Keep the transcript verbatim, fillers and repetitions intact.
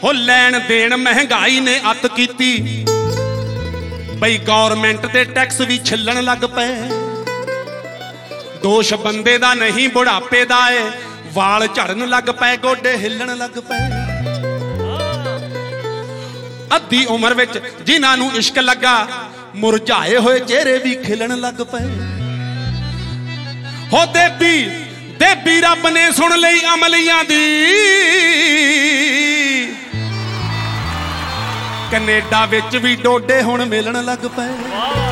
हो लैन देन महंगाई ने अत कीती बई गौरमेंट दे टैक्स भी छिल्लण लग पे। दोष बंदे दा नहीं बुढ़ापे दा है, वाल झड़न लग पे गोडे हिलण लग पे। अद्धी उम्र विच जिन्हां नूं इश्क लगा मुरझाए होए चेहरे भी खिलण लग पे। हो देवी देवी रब ने सुन लई अमलियां दी, कनेडा विच भी डोडे हुण मिलण लग पे।